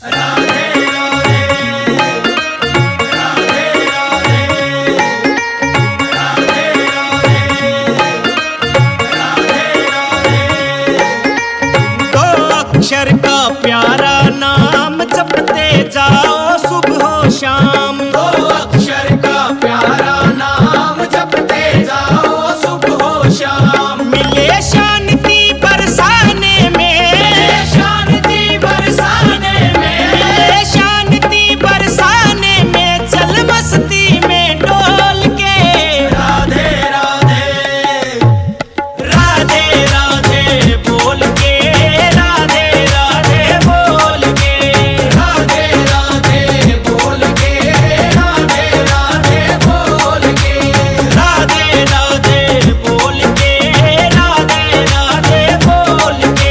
अक्षर का प्यारा नाम जपते जाओ सुबह शाम। दो अक्षर का प्यारा नाम जपते जाओ सुबह शाम। मिले शांति बरसाने में, शांति बरसाने में, मिले शांति बरसाने में, चल मस्ती में डोल के। राधे राधे राधे राधे बोल के, राधे राधे बोल के, राधे राधे बोल के, राधे राधे बोल के, राधे राधे बोल के, राधे राधे बोल के।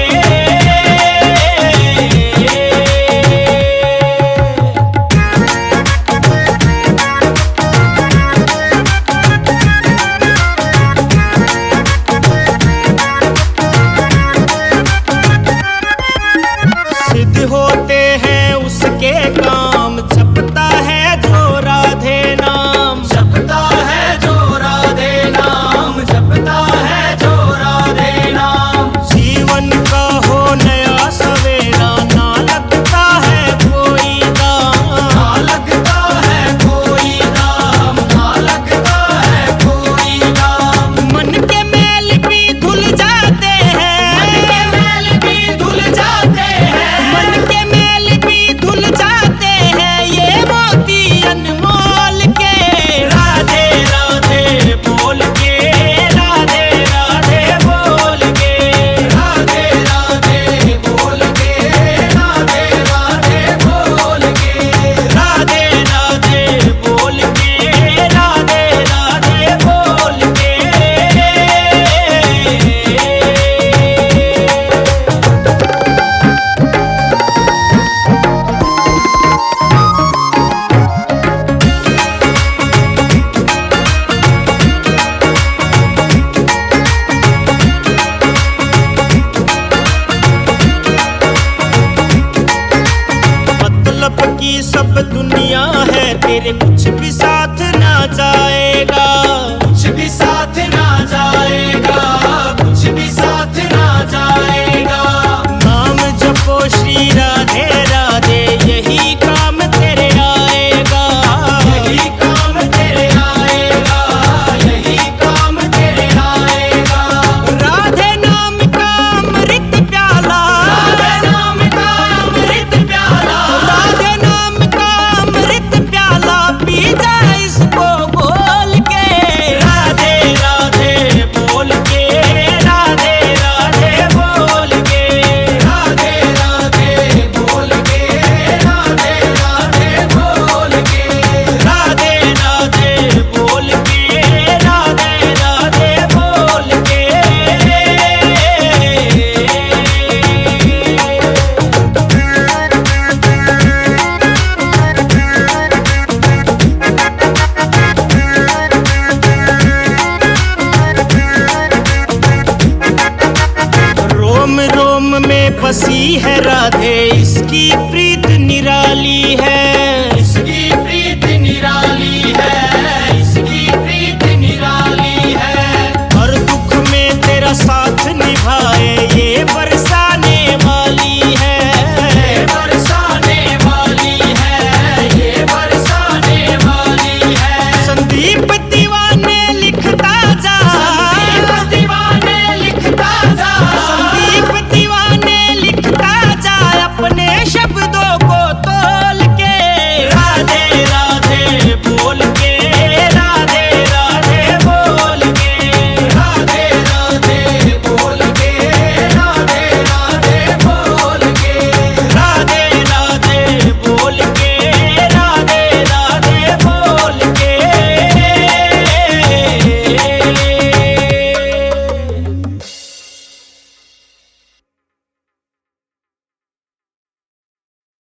सिद्ध होते हैं उसके काम, जपता है जो राधे नाम। जपता है जो राधे नाम, जपता है जो राधे नाम। जीवन का हो नया सवेरा, ना लगता है कोई दाम। ना लगता है कोई दाम, ना लगता है कोई दाम। मन के मैल भी धुल जाते हैं, मन के मैल भी धुल जाते हैं, मन के मैल भी धुल जाते हैं, ये मोती अनमोल के। राधे राधे बोल के, राधे राधे बोल के, राधे राधे बोल के, राधे राधे बोल के, राधे राधे बोल के, राधे राधे बोल के। मतलब की सब दुनिया है तेरे, कुछ भी साथ ना जाएगा। कुछ भी साथ ना जाएगा, कुछ भी साथ ना जाएगा। नाम जपो श्री राधे राधे, यही काम तेरे आएगा। यही काम तेरे आएगा, यही काम तेरे आएगा। राधे नाम का अमृत प्याला, राधे नाम का अमृत प्याला, राधे नाम का अमृत प्याला, पी जा इसको बोल के। राधे राधे बोल के, राधे राधे बोल के, राधे राधे बोल के, राधे राधे बोल के, राधे राधे बोल के, राधे राधे बोल के। रोम रोम में बसी है राधे, इसकी प्रीत निराली है। इसकी प्रीत निराली है,